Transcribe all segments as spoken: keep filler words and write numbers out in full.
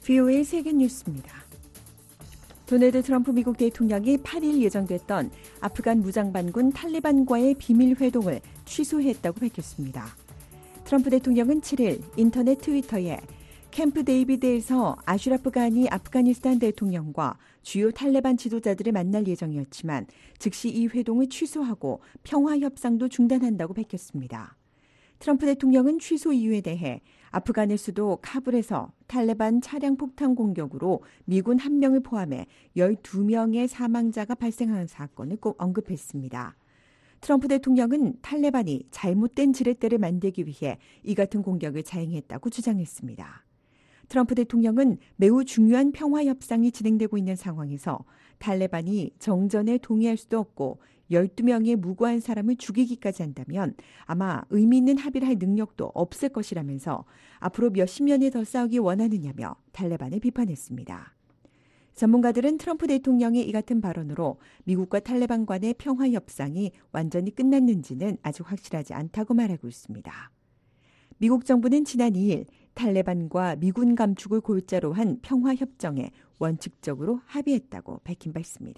브이오에이 세계 뉴스입니다. 도널드 트럼프 미국 대통령이 팔 일 예정됐던 아프간 무장반군 탈리반과의 비밀 회동을 취소했다고 밝혔습니다. 트럼프 대통령은 칠 일 인터넷 트위터에 캠프 데이비드에서 아슈라프 가니 아프가니스탄 대통령과 주요 탈레반 지도자들을 만날 예정이었지만 즉시 이 회동을 취소하고 평화협상도 중단한다고 밝혔습니다. 트럼프 대통령은 취소 이유에 대해 아프간의 수도 카불에서 탈레반 차량 폭탄 공격으로 미군 한 명을 포함해 열두 명의 사망자가 발생한 사건을 꼭 언급했습니다. 트럼프 대통령은 탈레반이 잘못된 지렛대를 만들기 위해 이 같은 공격을 자행했다고 주장했습니다. 트럼프 대통령은 매우 중요한 평화협상이 진행되고 있는 상황에서 탈레반이 정전에 동의할 수도 없고 열두 명의 무고한 사람을 죽이기까지 한다면 아마 의미 있는 합의를 할 능력도 없을 것이라면서 앞으로 몇십 년이 더 싸우기 원하느냐며 탈레반을 비판했습니다. 전문가들은 트럼프 대통령의 이 같은 발언으로 미국과 탈레반 간의 평화협상이 완전히 끝났는지는 아직 확실하지 않다고 말하고 있습니다. 미국 정부는 지난 이 일 탈레반과 미군 감축을 골자로 한 평화협정에 원칙적으로 합의했다고 밝힌 바 있습니다.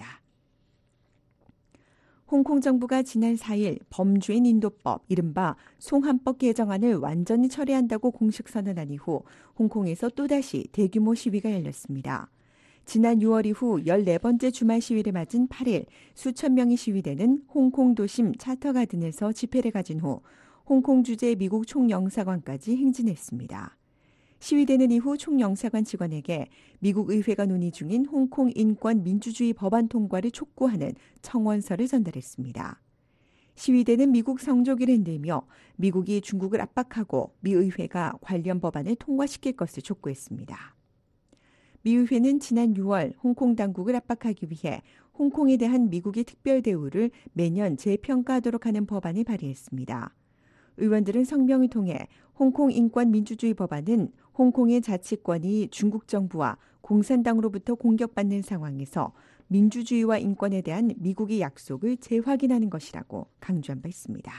홍콩 정부가 지난 사 일 범죄인 인도법, 이른바 송환법 개정안을 완전히 철회한다고 공식 선언한 이후 홍콩에서 또다시 대규모 시위가 열렸습니다. 지난 유월 이후 열네 번째 주말 시위를 맞은 팔 일 수천 명의 시위대는 홍콩 도심 차터가든에서 집회를 가진 후 홍콩 주재 미국 총영사관까지 행진했습니다. 시위대는 이후 총영사관 직원에게 미국 의회가 논의 중인 홍콩 인권 민주주의 법안 통과를 촉구하는 청원서를 전달했습니다. 시위대는 미국 성조기를 흔들며 미국이 중국을 압박하고 미 의회가 관련 법안을 통과시킬 것을 촉구했습니다. 미 의회는 지난 유월 홍콩 당국을 압박하기 위해 홍콩에 대한 미국의 특별 대우를 매년 재평가하도록 하는 법안을 발의했습니다. 의원들은 성명을 통해 홍콩 인권 민주주의 법안은 홍콩의 자치권이 중국 정부와 공산당으로부터 공격받는 상황에서 민주주의와 인권에 대한 미국의 약속을 재확인하는 것이라고 강조한 바 있습니다.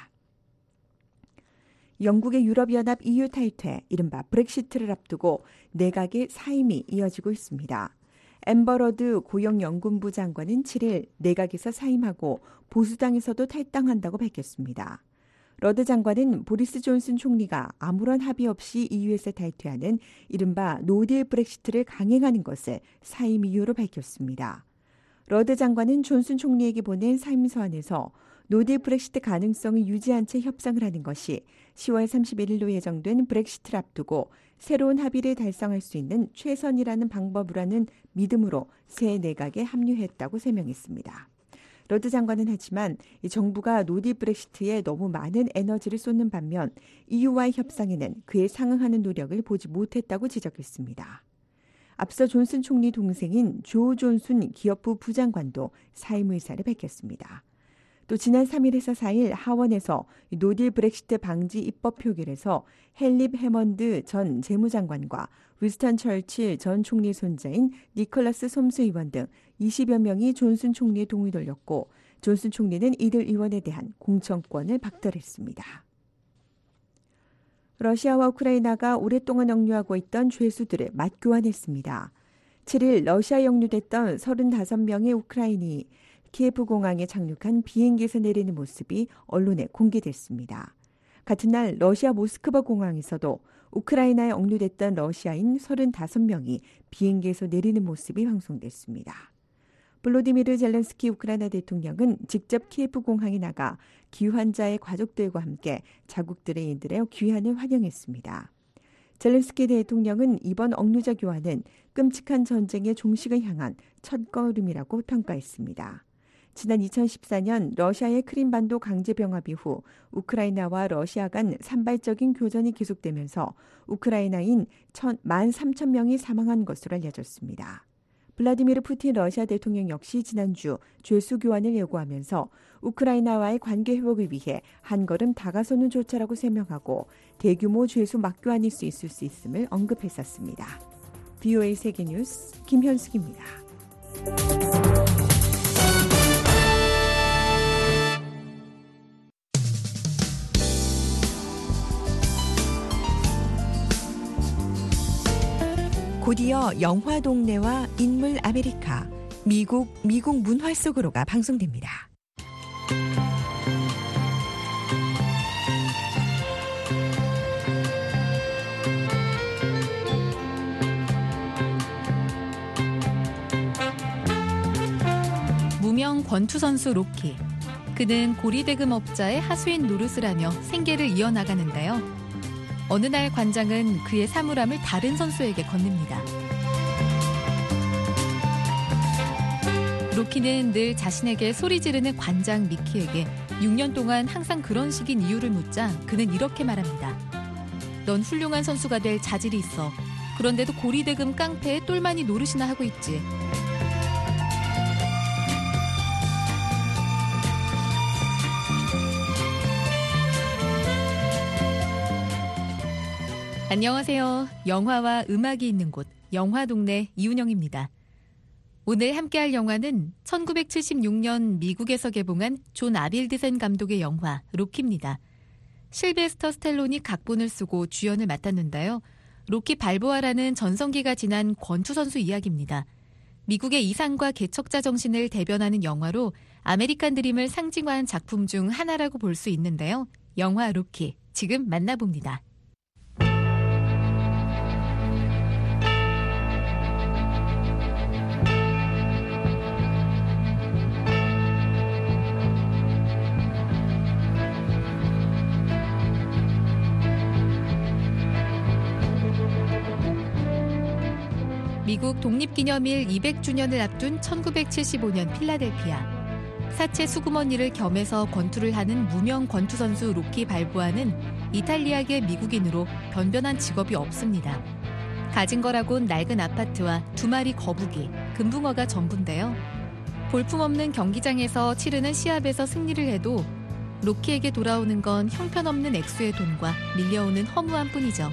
영국의 유럽연합 이유 탈퇴, 이른바 브렉시트를 앞두고 내각의 사임이 이어지고 있습니다. 앰버 러드 고용연금부 장관은 칠 일 내각에서 사임하고 보수당에서도 탈당한다고 밝혔습니다. 러드 장관은 보리스 존슨 총리가 아무런 합의 없이 이유에서 탈퇴하는 이른바 노딜 브렉시트를 강행하는 것을 사임 이유로 밝혔습니다. 러드 장관은 존슨 총리에게 보낸 사임서안에서 노딜 브렉시트 가능성을 유지한 채 협상을 하는 것이 시월 삼십일일로 예정된 브렉시트를 앞두고 새로운 합의를 달성할 수 있는 최선이라는 방법이라는 믿음으로 새 내각에 합류했다고 설명했습니다. 러드 장관은 하지만 정부가 노딜 브렉시트에 너무 많은 에너지를 쏟는 반면 이유와의 협상에는 그에 상응하는 노력을 보지 못했다고 지적했습니다. 앞서 존슨 총리 동생인 조 존슨 기업부 부장관도 사임 의사를 밝혔습니다. 또 지난 삼 일에서 사 일 하원에서 노딜 브렉시트 방지 입법 표결에서 헨립 해먼드 전 재무장관과 위스턴 처칠 전 총리 손자인 니콜라스 솜스 의원 등 이십여 명이 존슨 총리의 동의 돌렸고 존슨 총리는 이들 의원에 대한 공천권을 박탈했습니다. 러시아와 우크라이나가 오랫동안 억류하고 있던 죄수들을 맞교환했습니다. 칠 일 러시아에 억류됐던 서른다섯 명의 우크라이니 키예프 공항에 착륙한 비행기에서 내리는 모습이 언론에 공개됐습니다. 같은 날 러시아 모스크바 공항에서도 우크라이나에 억류됐던 러시아인 서른다섯 명이 비행기에서 내리는 모습이 방송됐습니다. 볼로디미르 젤렌스키 우크라이나 대통령은 직접 키예프 공항에 나가 귀환자의 가족들과 함께 자국들의 이들의 귀환을 환영했습니다. 젤렌스키 대통령은 이번 억류자 교환은 끔찍한 전쟁의 종식을 향한 첫걸음이라고 평가했습니다. 지난 이천십사 년 러시아의 크림반도 강제 병합 이후 우크라이나와 러시아 간 산발적인 교전이 계속되면서 우크라이나인 만 삼천 명이 사망한 것으로 알려졌습니다. 블라디미르 푸틴 러시아 대통령 역시 지난주 죄수 교환을 예고하면서 우크라이나와의 관계 회복을 위해 한 걸음 다가서는 조처라고 설명하고 대규모 죄수 맞교환일 수 있을 수 있음을 언급했었습니다. 브이오에이 세계뉴스 김현숙입니다. 곧이어 영화 동네와 인물 아메리카, 미국, 미국 문화 속으로가 방송됩니다. 무명 권투 선수 로키. 그는 고리대금업자의 하수인 노릇을 하며 생계를 이어나가는데요. 어느 날 관장은 그의 사물함을 다른 선수에게 건넵니다. 로키는 늘 자신에게 소리 지르는 관장 미키에게 육 년 동안 항상 그런 식인 이유를 묻자 그는 이렇게 말합니다. 넌 훌륭한 선수가 될 자질이 있어. 그런데도 고리대금 깡패에 똘마니 노릇이나 하고 있지. 안녕하세요. 영화와 음악이 있는 곳, 영화동네 이윤영입니다. 오늘 함께할 영화는 천구백칠십육 년 미국에서 개봉한 존 아빌드센 감독의 영화 로키입니다. 실베스터 스텔론이 각본을 쓰고 주연을 맡았는데요. 로키 발보아라는 전성기가 지난 권투 선수 이야기입니다. 미국의 이상과 개척자 정신을 대변하는 영화로 아메리칸 드림을 상징화한 작품 중 하나라고 볼 수 있는데요. 영화 로키, 지금 만나봅니다. 미국 독립기념일 이백 주년을 앞둔 천구백칠십오 년 필라델피아. 사체 수구머니를 겸해서 권투를 하는 무명 권투 선수 로키 발보아는 이탈리아계 미국인으로 변변한 직업이 없습니다. 가진 거라곤 낡은 아파트와 두 마리 거북이, 금붕어가 전부인데요. 볼품없는 경기장에서 치르는 시합에서 승리를 해도 로키에게 돌아오는 건 형편없는 액수의 돈과 밀려오는 허무함 뿐이죠.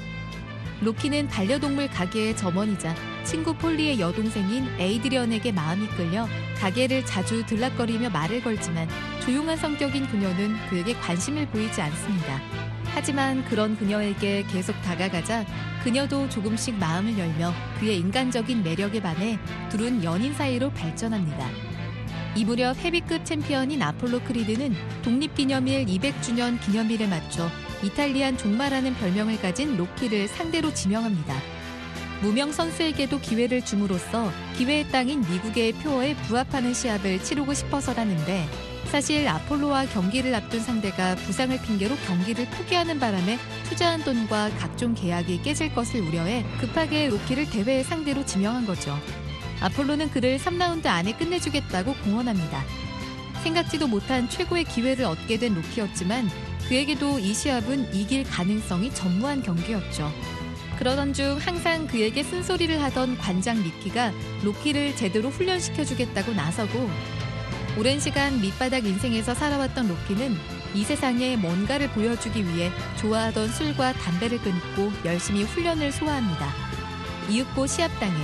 로키는 반려동물 가게의 점원이자 친구 폴리의 여동생인 에이드리언에게 마음이 끌려 가게를 자주 들락거리며 말을 걸지만 조용한 성격인 그녀는 그에게 관심을 보이지 않습니다. 하지만 그런 그녀에게 계속 다가가자 그녀도 조금씩 마음을 열며 그의 인간적인 매력에 반해 둘은 연인 사이로 발전합니다. 이 무렵 헤비급 챔피언인 아폴로 크리드는 독립기념일 이백 주년 기념일에 맞춰 이탈리안 종마라는 별명을 가진 로키를 상대로 지명합니다. 무명 선수에게도 기회를 줌으로써 기회의 땅인 미국의 표어에 부합하는 시합을 치르고 싶어서라는데 사실 아폴로와 경기를 앞둔 상대가 부상을 핑계로 경기를 포기하는 바람에 투자한 돈과 각종 계약이 깨질 것을 우려해 급하게 로키를 대회의 상대로 지명한 거죠. 아폴로는 그를 삼 라운드 안에 끝내주겠다고 공언합니다. 생각지도 못한 최고의 기회를 얻게 된 로키였지만 그에게도 이 시합은 이길 가능성이 전무한 경기였죠. 그러던 중 항상 그에게 쓴소리를 하던 관장 미키가 로키를 제대로 훈련시켜주겠다고 나서고 오랜 시간 밑바닥 인생에서 살아왔던 로키는 이 세상에 뭔가를 보여주기 위해 좋아하던 술과 담배를 끊고 열심히 훈련을 소화합니다. 이윽고 시합 당일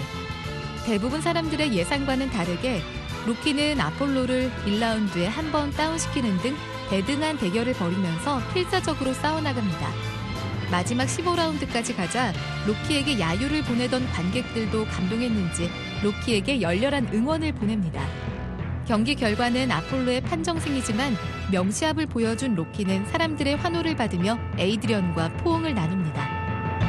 대부분 사람들의 예상과는 다르게 로키는 아폴로를 일 라운드에 한 번 다운시키는 등 대등한 대결을 벌이면서 필사적으로 싸워나갑니다. 마지막 십오 라운드까지 가자 로키에게 야유를 보내던 관객들도 감동했는지 로키에게 열렬한 응원을 보냅니다. 경기 결과는 아폴로의 판정승이지만 명시합을 보여준 로키는 사람들의 환호를 받으며 에이드리언과 포옹을 나눕니다.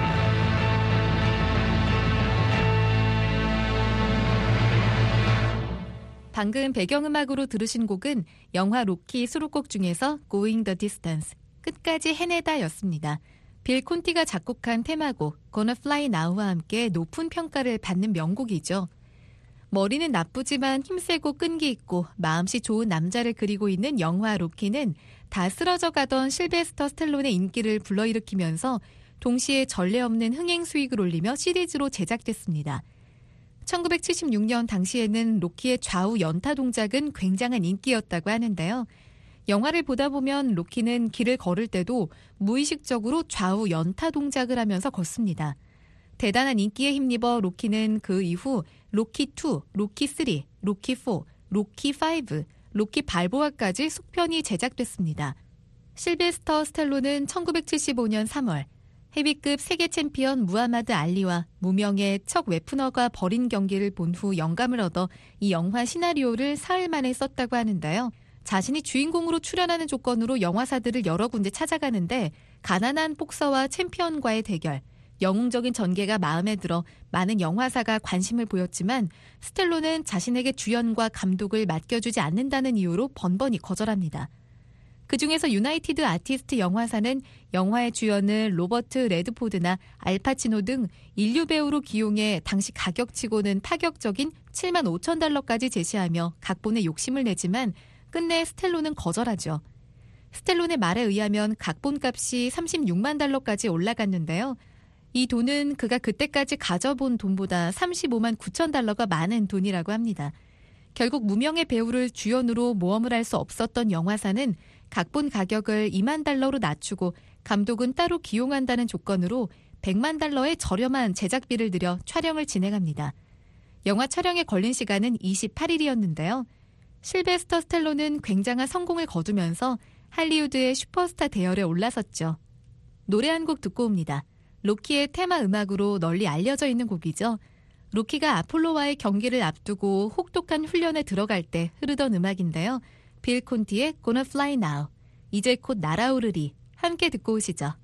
방금 배경음악으로 들으신 곡은 영화 로키 수록곡 중에서 Going the Distance, 끝까지 해내다 였습니다. 빌 콘티가 작곡한 테마곡 Gonna Fly Now와 함께 높은 평가를 받는 명곡이죠. 머리는 나쁘지만 힘세고 끈기 있고 마음씨 좋은 남자를 그리고 있는 영화 로키는 다 쓰러져 가던 실베스터 스텔론의 인기를 불러일으키면서 동시에 전례 없는 흥행 수익을 올리며 시리즈로 제작됐습니다. 천구백칠십육 년 당시에는 로키의 좌우 연타 동작은 굉장한 인기였다고 하는데요. 영화를 보다 보면 로키는 길을 걸을 때도 무의식적으로 좌우 연타 동작을 하면서 걷습니다. 대단한 인기에 힘입어 로키는 그 이후 로키 투, 로키 쓰리, 로키 포, 로키 파이브, 로키 발보아까지 속편이 제작됐습니다. 실베스터 스텔론은 천구백칠십오 년 삼월 헤비급 세계 챔피언 무하마드 알리와 무명의 척 웨프너가 벌인 경기를 본 후 영감을 얻어 이 영화 시나리오를 사흘 만에 썼다고 하는데요. 자신이 주인공으로 출연하는 조건으로 영화사들을 여러 군데 찾아가는데 가난한 복서와 챔피언과의 대결, 영웅적인 전개가 마음에 들어 많은 영화사가 관심을 보였지만 스텔로는 자신에게 주연과 감독을 맡겨주지 않는다는 이유로 번번이 거절합니다. 그중에서 유나이티드 아티스트 영화사는 영화의 주연을 로버트 레드포드나 알파치노 등 인류 배우로 기용해 당시 가격치고는 파격적인 칠만 오천 달러까지 제시하며 각본에 욕심을 내지만 끝내 스텔로는 거절하죠. 스텔론의 말에 의하면 각본값이 삼십육만 달러까지 올라갔는데요. 이 돈은 그가 그때까지 가져본 돈보다 삼십오만 구천 달러가 많은 돈이라고 합니다. 결국 무명의 배우를 주연으로 모험을 할 수 없었던 영화사는 각본 가격을 이만 달러로 낮추고 감독은 따로 기용한다는 조건으로 백만 달러의 저렴한 제작비를 들여 촬영을 진행합니다. 영화 촬영에 걸린 시간은 이십팔 일이었는데요. 실베스터 스텔론은 굉장한 성공을 거두면서 할리우드의 슈퍼스타 대열에 올라섰죠. 노래 한 곡 듣고 옵니다. 로키의 테마 음악으로 널리 알려져 있는 곡이죠. 로키가 아폴로와의 경기를 앞두고 혹독한 훈련에 들어갈 때 흐르던 음악인데요. 빌 콘티의 Gonna Fly Now, 이제 곧 날아오르리, 함께 듣고 오시죠.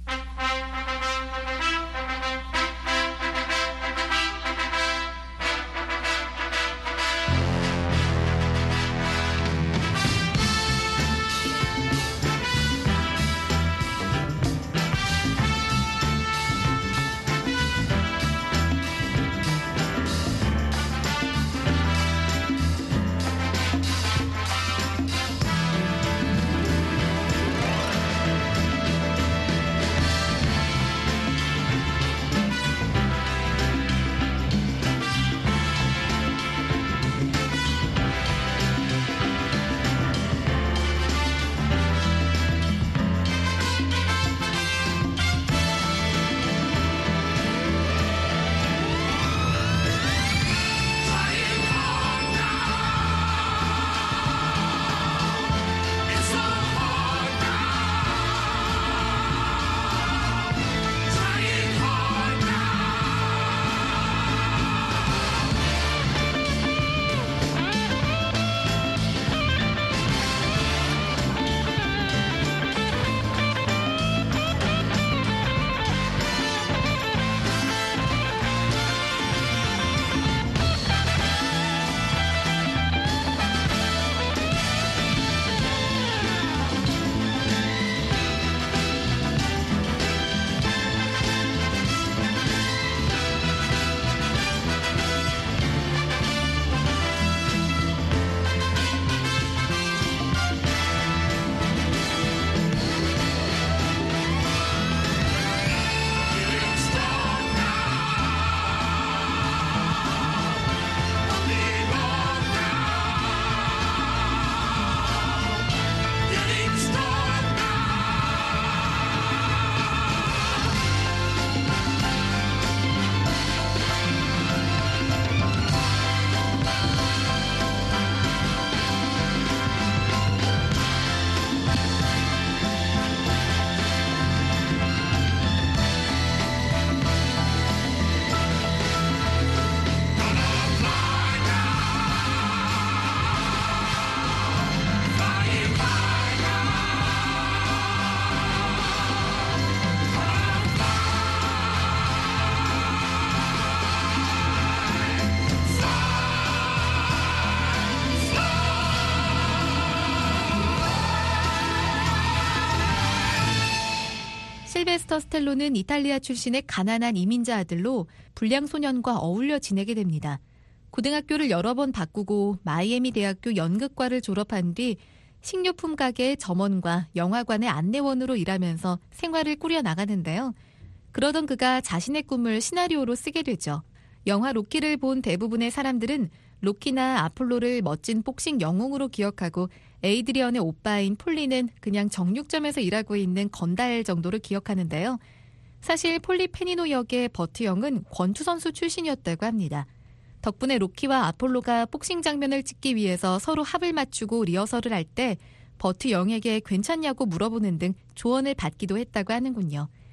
실베스터 스텔론은 이탈리아 출신의 가난한 이민자 아들로 불량 소년과 어울려 지내게 됩니다. 고등학교를 여러 번 바꾸고 마이애미 대학교 연극과를 졸업한 뒤 식료품 가게의 점원과 영화관의 안내원으로 일하면서 생활을 꾸려나가는데요. 그러던 그가 자신의 꿈을 시나리오로 쓰게 되죠. 영화 로키를 본 대부분의 사람들은 로키나 아폴로를 멋진 복싱 영웅으로 기억하고 에이드리언의 오빠인 폴리는 그냥 정육점에서 일하고 있는 건달 정도로 기억하는데요. 사실 폴리 페니노 역의 버트 영은 권투 선수 출신이었다고 합니다. 덕분에 로키와 아폴로가 복싱 장면을 찍기 위해서 서로 합을 맞추고 리허설을 할 때 버트 영에게 괜찮냐고 물어보는 등 조언을 받기도 했다고 하는군요.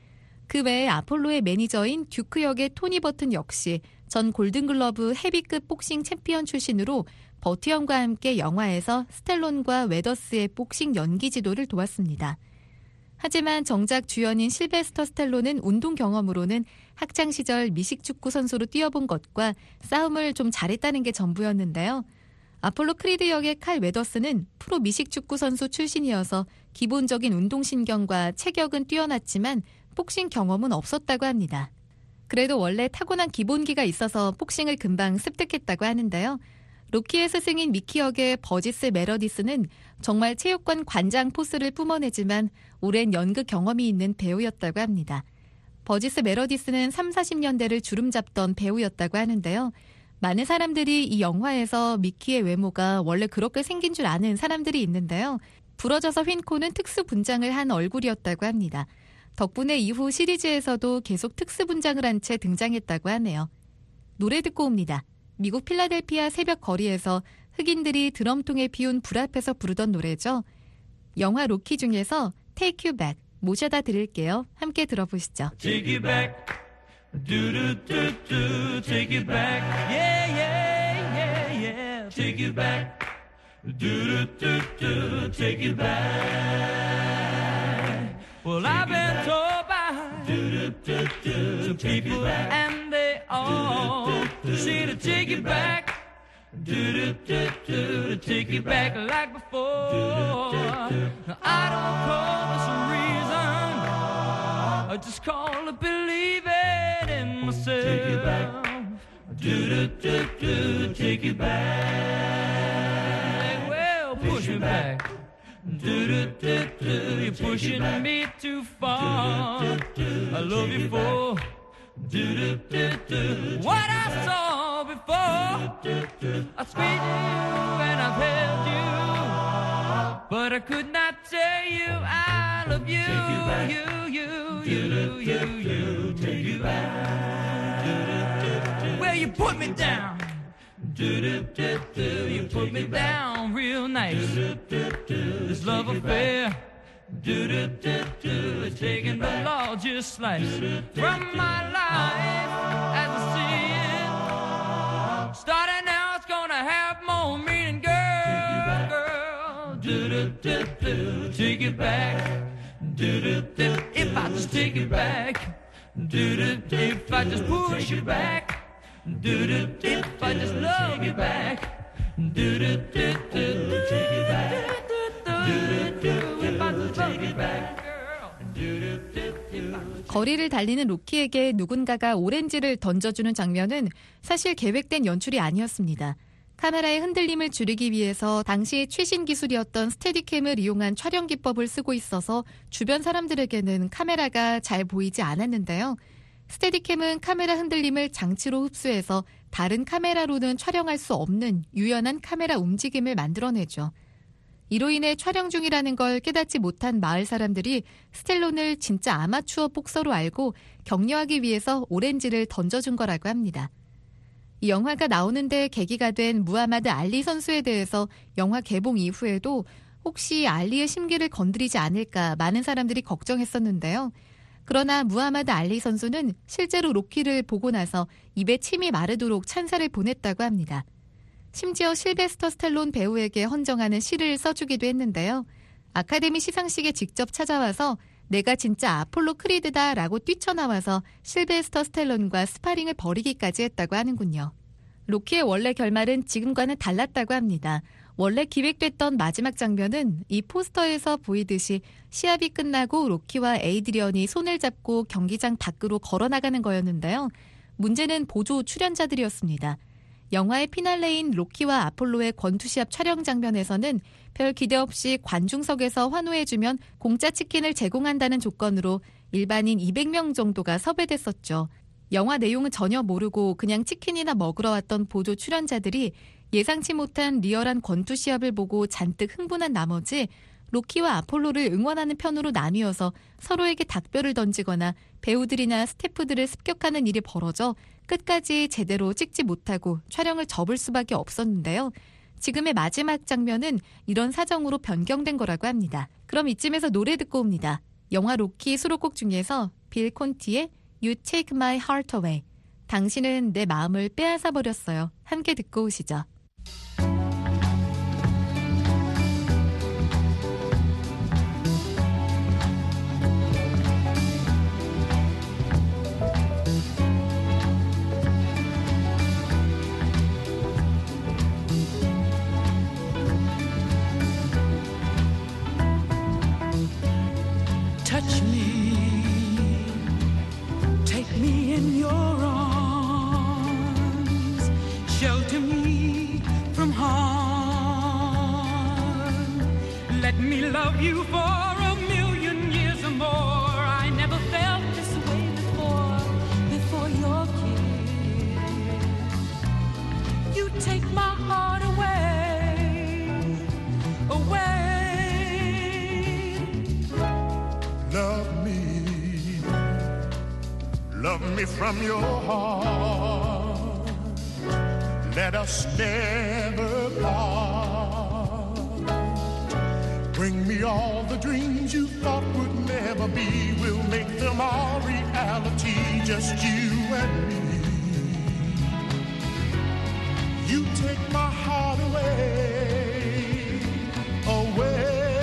그 외에 아폴로의 매니저인 듀크 역의 토니 버튼 역시 전 골든글러브 헤비급 복싱 챔피언 출신으로 버티엄과 함께 영화에서 스텔론과 웨더스의 복싱 연기 지도를 도왔습니다. 하지만 정작 주연인 실베스터 스텔론은 운동 경험으로는 학창시절 미식축구 선수로 뛰어본 것과 싸움을 좀 잘했다는 게 전부였는데요. 아폴로 크리드 역의 칼 웨더스는 프로 미식축구 선수 출신이어서 기본적인 운동신경과 체격은 뛰어났지만 복싱 경험은 없었다고 합니다. 그래도 원래 타고난 기본기가 있어서 복싱을 금방 습득했다고 하는데요. 로키의 스승인 미키 역의 버지스 메러디스는 정말 체육관 관장 포스를 뿜어내지만 오랜 연극 경험이 있는 배우였다고 합니다. 버지스 메러디스는 삼사십 년대를 주름잡던 배우였다고 하는데요. 많은 사람들이 이 영화에서 미키의 외모가 원래 그렇게 생긴 줄 아는 사람들이 있는데요. 부러져서 휜 코는 특수 분장을 한 얼굴이었다고 합니다. 덕분에 이후 시리즈에서도 계속 특수 분장을 한 채 등장했다고 하네요. 노래 듣고 옵니다. 미국 필라델피아 새벽 거리에서 흑인들이 드럼통에 피운 불 앞에서 부르던 노래죠. 영화 로키 중에서 Take You Back 모셔다 드릴게요. 함께 들어보시죠. Take you back, do do do do, take you back, yeah yeah yeah yeah, take you back, do do do do, take you back. Well, I've been told by some people and they all say to take you back, do do do do, to take you back like before. Now, I don't call this a reason, I just call it believing in myself. Take you back, do do do do, take you back. Well, push me back. Do do do do, you're pushing me too far. I love you for do do do do what I saw before. I squeezed you and I've held you, but I could not tell you I love you. You you you you you take you back. Well, you put me down. Do do do do, you put me down real nice. This love affair, do do do do, it's taking the largest slice from my life as I see it. Starting now, it's gonna have more meaning, girl, girl. Do do do do, take it back. Do do do, if I just take it back. Do do do, if I just push you back. Do do do, if I just love you back. Do do do do, take it back. Do do do, if I just love you back, girl. Do do do, if I just. 거리를 달리는 로키에게 누군가가 오렌지를 던져주는 장면은 사실 계획된 연출이 아니었습니다. 카메라의 흔들림을 줄이기 위해서 당시 최신 기술이었던 스테디캠을 이용한 촬영 기법을 쓰고 있어서 주변 사람들에게는 카메라가 잘 보이지 않았는데요. 스테디캠은 카메라 흔들림을 장치로 흡수해서 다른 카메라로는 촬영할 수 없는 유연한 카메라 움직임을 만들어내죠. 이로 인해 촬영 중이라는 걸 깨닫지 못한 마을 사람들이 스텔론을 진짜 아마추어 복서로 알고 격려하기 위해서 오렌지를 던져준 거라고 합니다. 이 영화가 나오는데 계기가 된 무하마드 알리 선수에 대해서 영화 개봉 이후에도 혹시 알리의 심기를 건드리지 않을까 많은 사람들이 걱정했었는데요. 그러나 무하마드 알리 선수는 실제로 로키를 보고 나서 입에 침이 마르도록 찬사를 보냈다고 합니다. 심지어 실베스터 스텔론 배우에게 헌정하는 시를 써주기도 했는데요. 아카데미 시상식에 직접 찾아와서 내가 진짜 아폴로 크리드다 라고 뛰쳐나와서 실베스터 스텔론과 스파링을 벌이기까지 했다고 하는군요. 로키의 원래 결말은 지금과는 달랐다고 합니다. 원래 기획됐던 마지막 장면은 이 포스터에서 보이듯이 시합이 끝나고 로키와 에이드리언이 손을 잡고 경기장 밖으로 걸어나가는 거였는데요. 문제는 보조 출연자들이었습니다. 영화의 피날레인 로키와 아폴로의 권투시합 촬영 장면에서는 별 기대 없이 관중석에서 환호해주면 공짜 치킨을 제공한다는 조건으로 일반인 이백 명 정도가 섭외됐었죠. 영화 내용은 전혀 모르고 그냥 치킨이나 먹으러 왔던 보조 출연자들이 예상치 못한 리얼한 권투 시합을 보고 잔뜩 흥분한 나머지 로키와 아폴로를 응원하는 편으로 나뉘어서 서로에게 닭뼈를 던지거나 배우들이나 스태프들을 습격하는 일이 벌어져 끝까지 제대로 찍지 못하고 촬영을 접을 수밖에 없었는데요. 지금의 마지막 장면은 이런 사정으로 변경된 거라고 합니다. 그럼 이쯤에서 노래 듣고 옵니다. 영화 로키 수록곡 중에서 빌 콘티의 You Take My Heart Away. 당신은 내 마음을 빼앗아 버렸어요. 함께 듣고 오시죠. Touch me, take me in your arms, shelter me from harm. Let me love you for a million years or more. I never felt this way before, before your kiss. You take my heart away, away. Love me, love me from your heart. Let us never part. Bring me all the dreams you thought would never be. We'll make them all reality, just you and me. You take my heart away, away.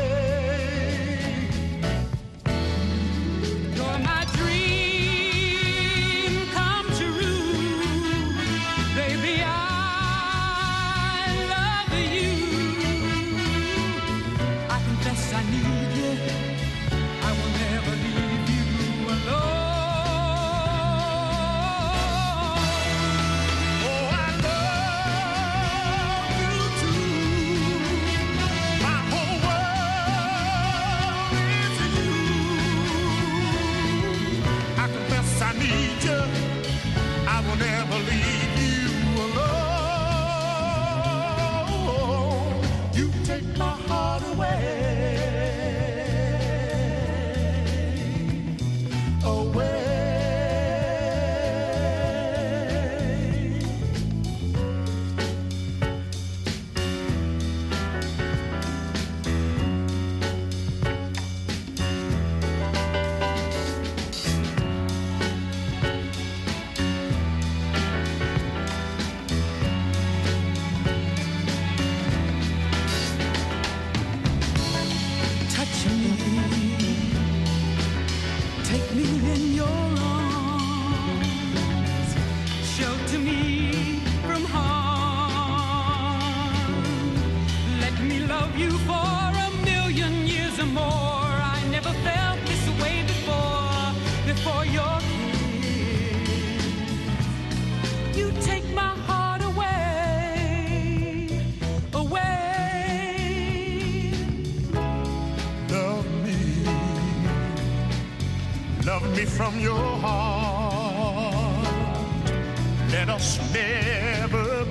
From your heart, let us never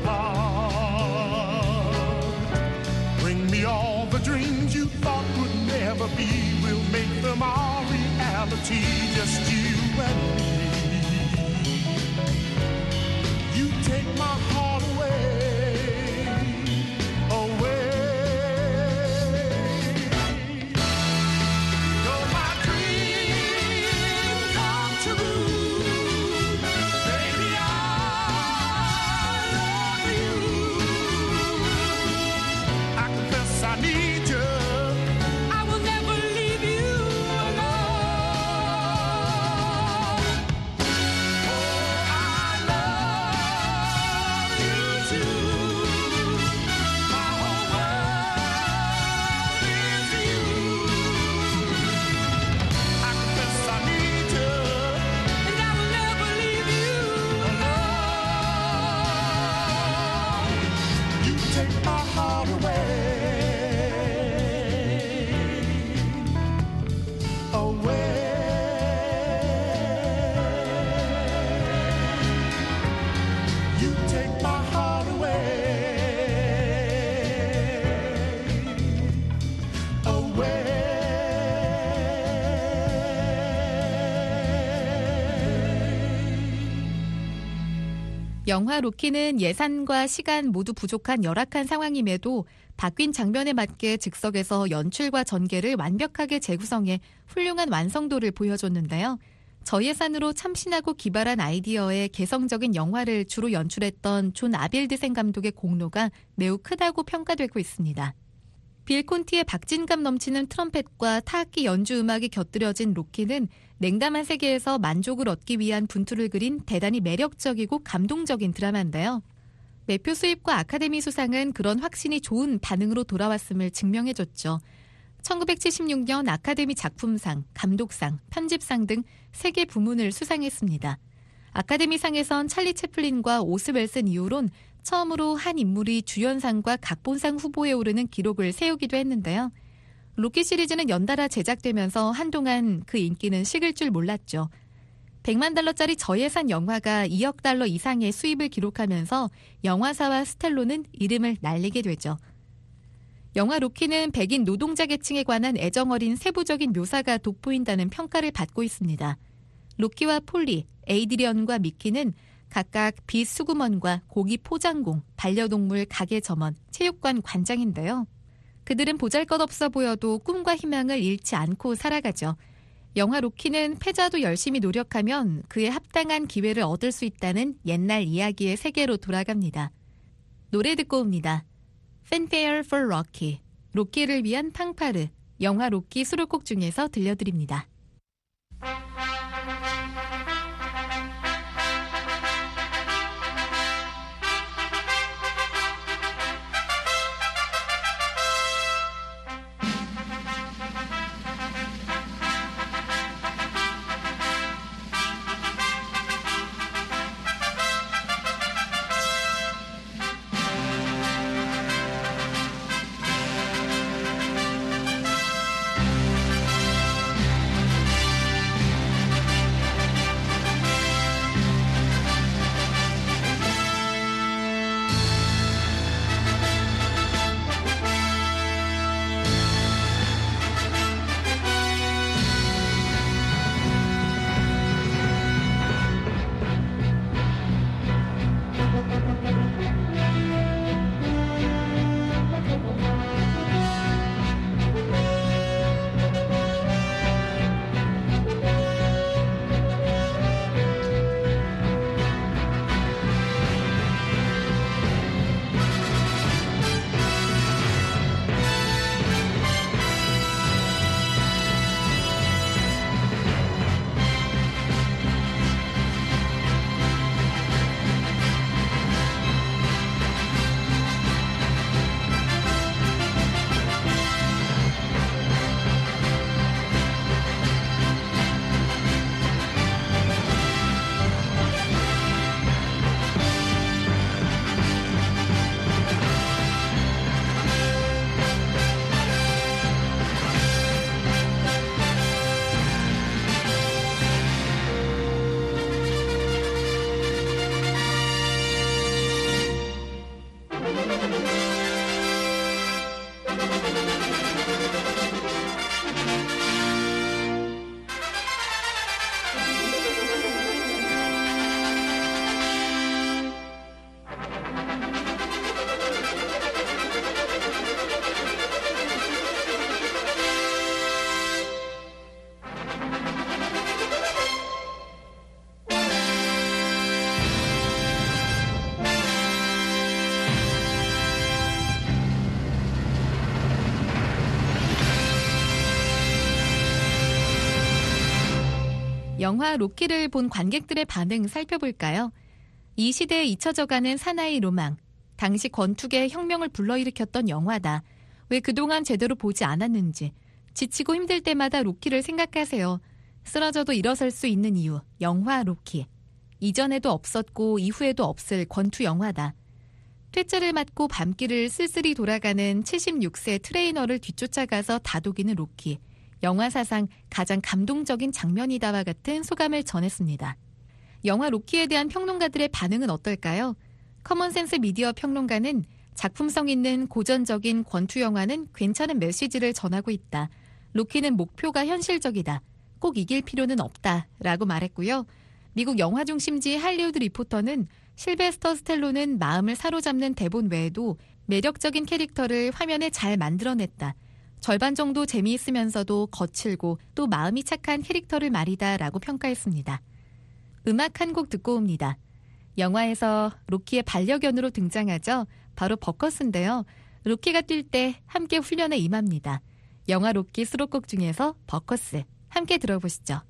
part. Bring me all the dreams you thought would never be. We'll make them all reality, just you and me. You take my heart away, away. 영화 로키는 예산과 시간 모두 부족한 열악한 상황임에도 바뀐 장면에 맞게 즉석에서 연출과 전개를 완벽하게 재구성해 훌륭한 완성도를 보여줬는데요. 저예산으로 참신하고 기발한 아이디어의 개성적인 영화를 주로 연출했던 존 아빌드센 감독의 공로가 매우 크다고 평가되고 있습니다. 빌 콘티의 박진감 넘치는 트럼펫과 타악기 연주 음악이 곁들여진 로키는 냉담한 세계에서 만족을 얻기 위한 분투를 그린 대단히 매력적이고 감동적인 드라마인데요. 매표 수입과 아카데미 수상은 그런 확신이 좋은 반응으로 돌아왔음을 증명해줬죠. 천구백칠십육 년 아카데미 작품상, 감독상, 편집상 등 세 개 부문을 수상했습니다. 아카데미상에선 찰리 채플린과 오스 웰슨 이후론 처음으로 한 인물이 주연상과 각본상 후보에 오르는 기록을 세우기도 했는데요. 로키 시리즈는 연달아 제작되면서 한동안 그 인기는 식을 줄 몰랐죠. 백만 달러짜리 저예산 영화가 이억 달러 이상의 수입을 기록하면서 영화사와 스텔로는 이름을 날리게 되죠. 영화 로키는 백인 노동자 계층에 관한 애정어린 세부적인 묘사가 돋보인다는 평가를 받고 있습니다. 로키와 폴리, 에이드리언과 미키는 각각 비수구먼과 고기 포장공, 반려동물 가게 점원, 체육관 관장인데요. 그들은 보잘것없어 보여도 꿈과 희망을 잃지 않고 살아가죠. 영화 로키는 패자도 열심히 노력하면 그에 합당한 기회를 얻을 수 있다는 옛날 이야기의 세계로 돌아갑니다. 노래 듣고 옵니다. Fanfare for Rocky, 로키를 위한 팡파르, 영화 로키 수록곡 중에서 들려드립니다. 영화 로키를 본 관객들의 반응 살펴볼까요? 이 시대에 잊혀져가는 사나이 로망, 당시 권투계의 혁명을 불러일으켰던 영화다. 왜 그동안 제대로 보지 않았는지, 지치고 힘들 때마다 로키를 생각하세요. 쓰러져도 일어설 수 있는 이유, 영화 로키. 이전에도 없었고 이후에도 없을 권투 영화다. 퇴짜를 맞고 밤길을 쓸쓸히 돌아가는 칠십육 세 트레이너를 뒤쫓아가서 다독이는 로키. 영화 사상 가장 감동적인 장면이다와 같은 소감을 전했습니다. 영화 로키에 대한 평론가들의 반응은 어떨까요? 커먼센스 미디어 평론가는 작품성 있는 고전적인 권투 영화는 괜찮은 메시지를 전하고 있다. 로키는 목표가 현실적이다. 꼭 이길 필요는 없다. 라고 말했고요. 미국 영화 중심지 할리우드 리포터는 실베스터 스텔론은 마음을 사로잡는 대본 외에도 매력적인 캐릭터를 화면에 잘 만들어냈다. 절반 정도 재미있으면서도 거칠고 또 마음이 착한 캐릭터를 말이다 라고 평가했습니다. 음악 한 곡 듣고 옵니다. 영화에서 로키의 반려견으로 등장하죠. 바로 버커스인데요. 로키가 뛸 때 함께 훈련에 임합니다. 영화 로키 수록곡 중에서 버커스 함께 들어보시죠.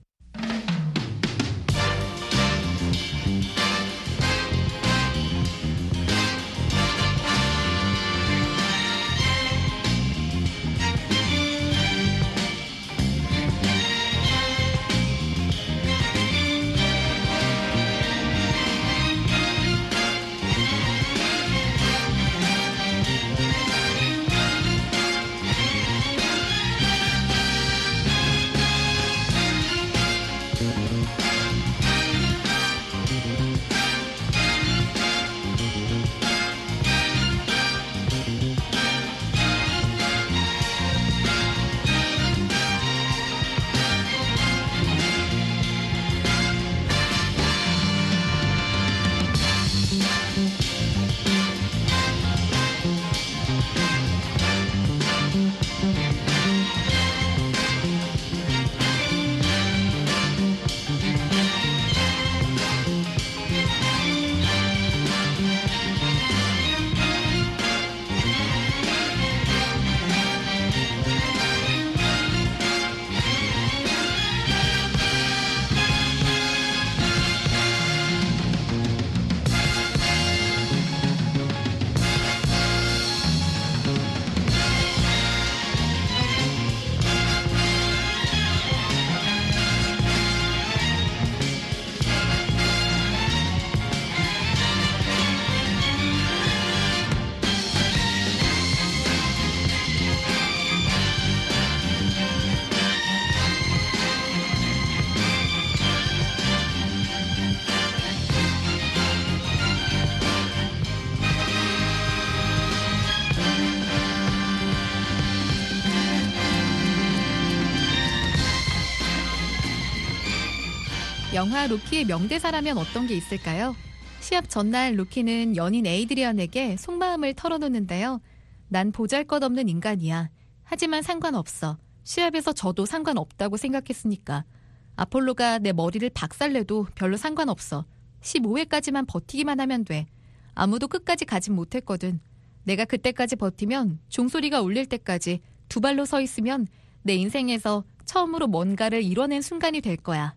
영화 로키의 명대사라면 어떤 게 있을까요? 시합 전날 로키는 연인 에이드리언에게 속마음을 털어놓는데요. 난 보잘것없는 인간이야. 하지만 상관없어. 시합에서 져도 상관없다고 생각했으니까. 아폴로가 내 머리를 박살내도 별로 상관없어. 십오 회까지만 버티기만 하면 돼. 아무도 끝까지 가진 못했거든. 내가 그때까지 버티면 종소리가 울릴 때까지 두 발로 서 있으면 내 인생에서 처음으로 뭔가를 이뤄낸 순간이 될 거야.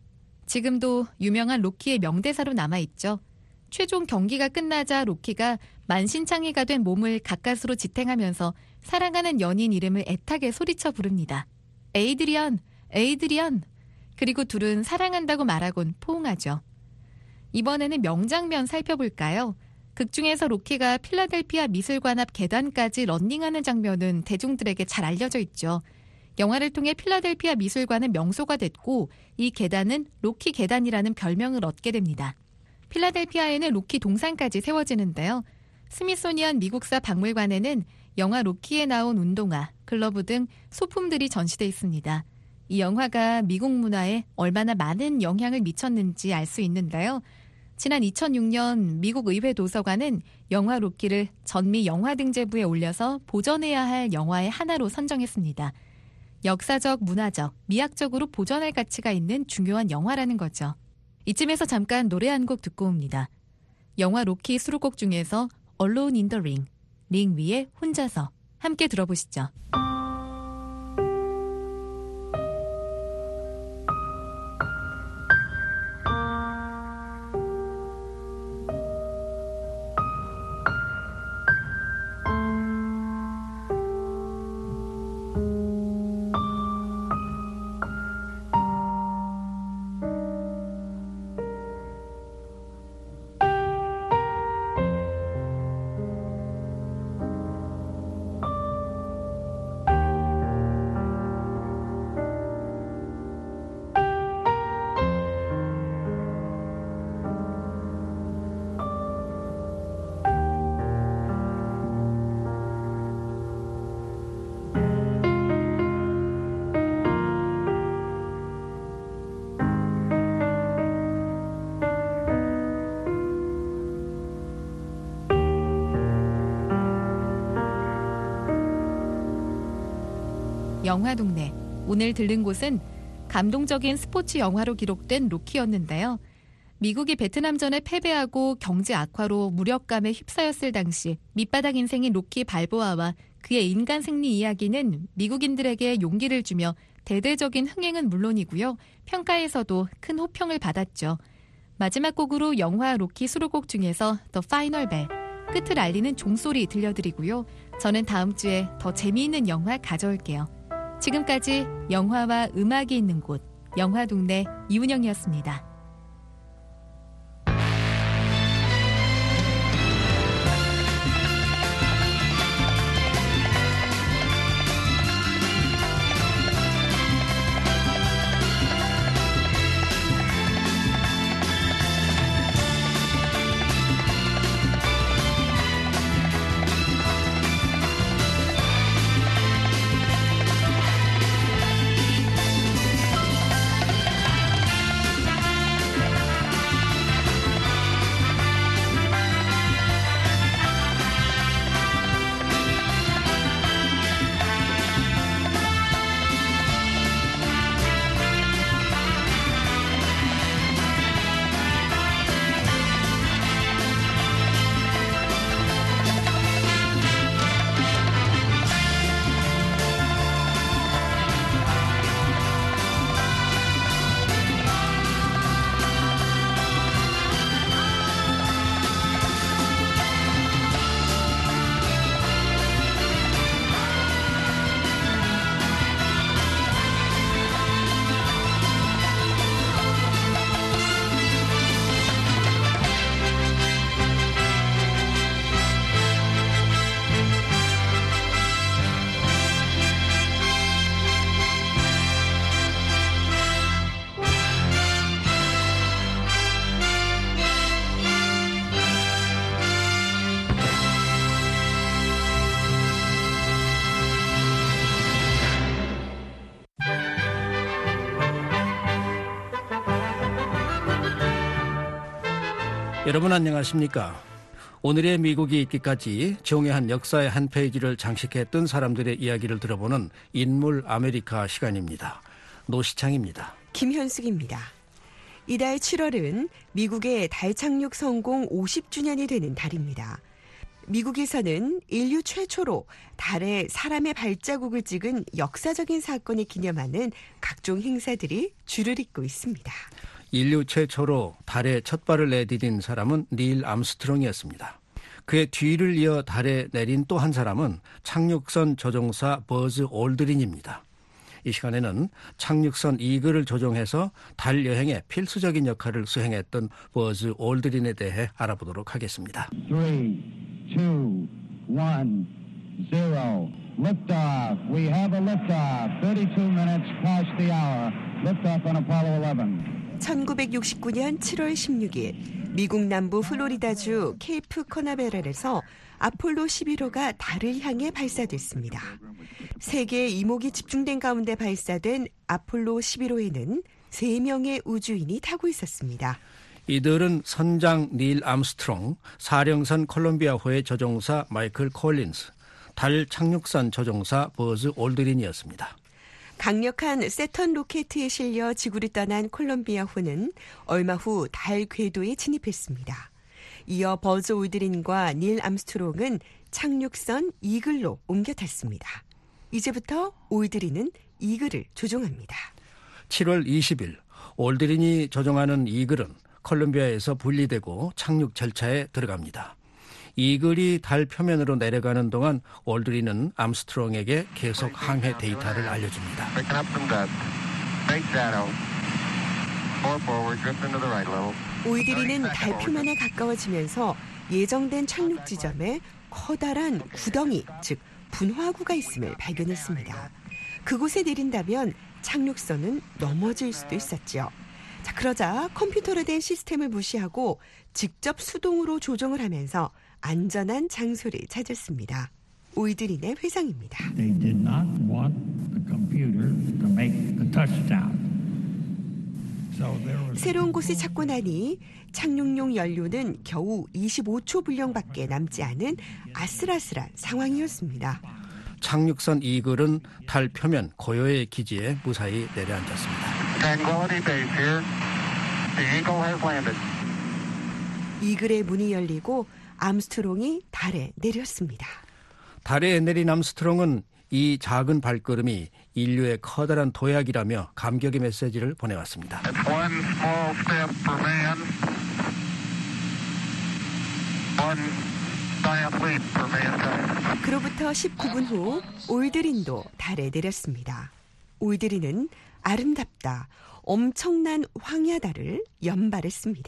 지금도 유명한 로키의 명대사로 남아있죠. 최종 경기가 끝나자 로키가 만신창이가 된 몸을 가까스로 지탱하면서 사랑하는 연인 이름을 애타게 소리쳐 부릅니다. 에이드리언, 에이드리언. 그리고 둘은 사랑한다고 말하곤 포옹하죠. 이번에는 명장면 살펴볼까요? 극 중에서 로키가 필라델피아 미술관 앞 계단까지 런닝하는 장면은 대중들에게 잘 알려져 있죠. 영화를 통해 필라델피아 미술관은 명소가 됐고 이 계단은 로키 계단이라는 별명을 얻게 됩니다. 필라델피아에는 로키 동상까지 세워지는데요. 스미소니언 미국사 박물관에는 영화 로키에 나온 운동화, 글러브 등 소품들이 전시돼 있습니다. 이 영화가 미국 문화에 얼마나 많은 영향을 미쳤는지 알 수 있는데요. 지난 이천육 년 미국 의회 도서관은 영화 로키를 전미 영화등재부에 올려서 보존해야 할 영화의 하나로 선정했습니다. 역사적, 문화적, 미학적으로 보존할 가치가 있는 중요한 영화라는 거죠. 이쯤에서 잠깐 노래 한 곡 듣고 옵니다. 영화 로키 수록곡 중에서 Alone in the Ring, 링 위에 혼자서 함께 들어보시죠. 영화동네. 오늘 들른 곳은 감동적인 스포츠 영화로 기록된 로키였는데요. 미국이 베트남전에 패배하고 경제 악화로 무력감에 휩싸였을 당시 밑바닥 인생인 로키 발보아와 그의 인간 승리 이야기는 미국인들에게 용기를 주며 대대적인 흥행은 물론이고요. 평가에서도 큰 호평을 받았죠. 마지막 곡으로 영화 로키 수록곡 중에서 The Final Bell, 끝을 알리는 종소리 들려드리고요. 저는 다음 주에 더 재미있는 영화 가져올게요. 지금까지 영화와 음악이 있는 곳, 영화동네 이운영이었습니다. 여러분 안녕하십니까? 오늘의 미국이 있기까지 정의한 역사의 한 페이지를 장식했던 사람들의 이야기를 들어보는 인물 아메리카 시간입니다. 노시창입니다. 김현숙입니다. 이달 칠월은 미국의 달 착륙 성공 오십 주년이 되는 달입니다. 미국에서는 인류 최초로 달에 사람의 발자국을 찍은 역사적인 사건을 기념하는 각종 행사들이 줄을 잇고 있습니다. 인류 최초로 달에 첫 발을 내디딘 사람은 닐 암스트롱이었습니다. 그의 뒤를 이어 달에 내린 또 한 사람은 착륙선 조종사 버즈 올드린입니다. 이 시간에는 착륙선 이글을 조종해서 달 여행에 필수적인 역할을 수행했던 버즈 올드린에 대해 알아보도록 하겠습니다. three, two, one, zero. Liftoff. We have a liftoff. thirty-two minutes past the hour. Liftoff on Apollo eleven. 천구백육십구 년 칠월 십육일 미국 남부 플로리다주 케이프 커나베랄에서 아폴로 십일 호가 달을 향해 발사됐습니다. 세계의 이목이 집중된 가운데 발사된 아폴로 십일 호에는 세 명의 우주인이 타고 있었습니다. 이들은 선장 닐 암스트롱, 사령선 콜롬비아호의 조종사 마이클 콜린스, 달 착륙선 조종사 버즈 올드린이었습니다. 강력한 세턴 로켓에 실려 지구를 떠난 콜롬비아호는 얼마 후 달 궤도에 진입했습니다. 이어 버즈 올드린과 닐 암스트롱은 착륙선 이글로 옮겨 탔습니다. 이제부터 올드린은 이글을 조종합니다. 칠월 이십일 올드린이 조종하는 이글은 콜롬비아에서 분리되고 착륙 절차에 들어갑니다. 이글이 달 표면으로 내려가는 동안 올드린은 암스트롱에게 계속 항해 데이터를 알려줍니다. 올드린은 달 표면에 가까워지면서 예정된 착륙 지점에 커다란 구덩이, 즉 분화구가 있음을 발견했습니다. 그곳에 내린다면 착륙선은 넘어질 수도 있었죠. 자, 그러자 컴퓨터로 된 시스템을 무시하고 직접 수동으로 조정을 하면서 안전한 장소를 찾았습니다. 올드린의 회상입니다. They did not want the computer to make the touchdown. So there was... 새로운 곳을 찾고 나니 착륙용 연료는 겨우 이십오 초 분량밖에 남지 않은 아슬아슬한 상황이었습니다. 착륙선 이글은 달 표면 고요의 기지에 무사히 내려앉았습니다. Tranquility Base here. The Eagle has landed. 이글의 문이 열리고 암스트롱이 달에 내렸습니다. 달에 내린 암스트롱은 이 작은 발걸음이 인류의 커다란 도약이라며 감격의 메시지를 보내왔습니다. It's one small step for man, one giant leap for mankind. 그로부터 십구 분 후 올드린도 달에 내렸습니다. 올드린은 아름답다, 엄청난 황야달을 연발했습니다.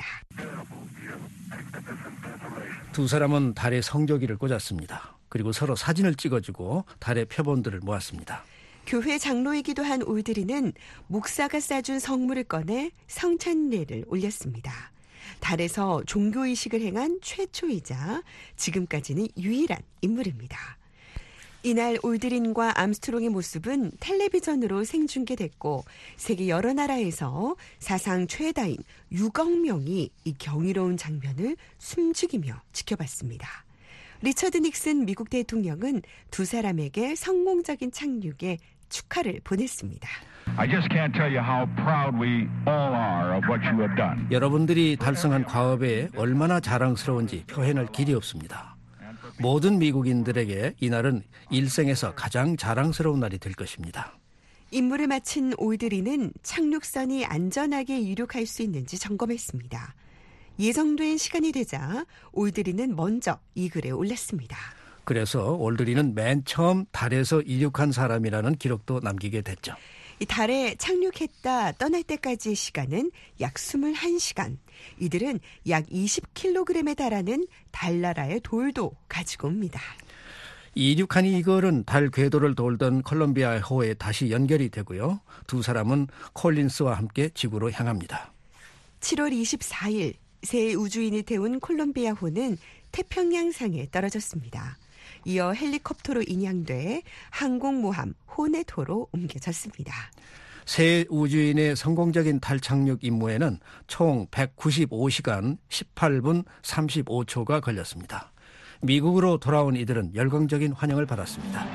두 사람은 달에 성조기를 꽂았습니다. 그리고 서로 사진을 찍어주고 달의 표본들을 모았습니다. 교회 장로이기도 한 올드린은 목사가 싸준 성물을 꺼내 성찬례를 올렸습니다. 달에서 종교의식을 행한 최초이자 지금까지는 유일한 인물입니다. 이날 올드린과 암스트롱의 모습은 텔레비전으로 생중계됐고 세계 여러 나라에서 사상 최다인 육억 명이 이 경이로운 장면을 숨죽이며 지켜봤습니다. 리처드 닉슨 미국 대통령은 두 사람에게 성공적인 착륙에 축하를 보냈습니다. I just can't tell you how proud we all are of what you have done. 여러분들이 달성한 과업에 얼마나 자랑스러운지 표현할 길이 없습니다. 모든 미국인들에게 이날은 일생에서 가장 자랑스러운 날이 될 것입니다. 임무를 마친 올드린은 착륙선이 안전하게 이륙할 수 있는지 점검했습니다. 예정된 시간이 되자 올드린은 먼저 이글에 올랐습니다. 그래서 올드린은 맨 처음 달에서 이륙한 사람이라는 기록도 남기게 됐죠. 이 달에 착륙했다 떠날 때까지의 시간은 약 이십일 시간. 이들은 약 이십 킬로그램에 달하는 달나라의 돌도 가지고 옵니다. 이륙한 이글은 달 궤도를 돌던 콜롬비아 호에 다시 연결이 되고요. 두 사람은 콜린스와 함께 지구로 향합니다. 칠월 이십사일 새 우주인을 태운 콜롬비아호는 태평양상에 떨어졌습니다. 이어 헬리콥터로 인양돼 항공모함 호넷호로 옮겨졌습니다. 새 우주인의 성공적인 달 착륙 임무에는 총 백구십오 시간 십팔 분 삼십오 초가 걸렸습니다. 미국으로 돌아온 이들은 열광적인 환영을 받았습니다.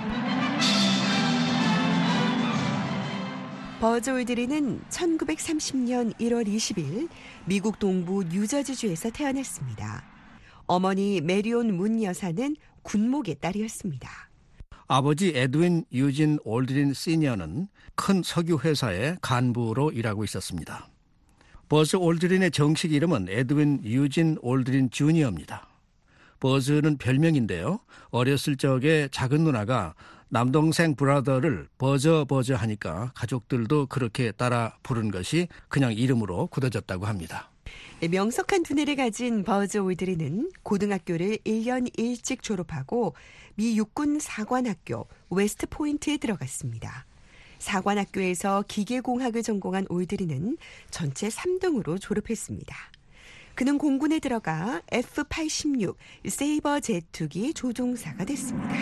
버즈 올드린은 천구백삼십년 일월 이십일 미국 동부 뉴저지주에서 태어났습니다. 어머니 메리온 문 여사는 군목의 딸이었습니다. 아버지 에드윈 유진 올드린 시니어는 큰 석유 회사의 간부로 일하고 있었습니다. 버즈 올드린의 정식 이름은 에드윈 유진 올드린 주니어입니다. 버즈는 별명인데요. 어렸을 적에 작은 누나가 남동생 브라더를 버저 버저 하니까 가족들도 그렇게 따라 부른 것이 그냥 이름으로 굳어졌다고 합니다. 명석한 두뇌를 가진 버즈 올드린은 고등학교를 일 년 일찍 졸업하고 미 육군 사관학교 웨스트 포인트에 들어갔습니다. 사관학교에서 기계공학을 전공한 올드린은 전체 삼 등으로 졸업했습니다. 그는 공군에 들어가 에프 팔십육 세이버 제트기 조종사가 됐습니다.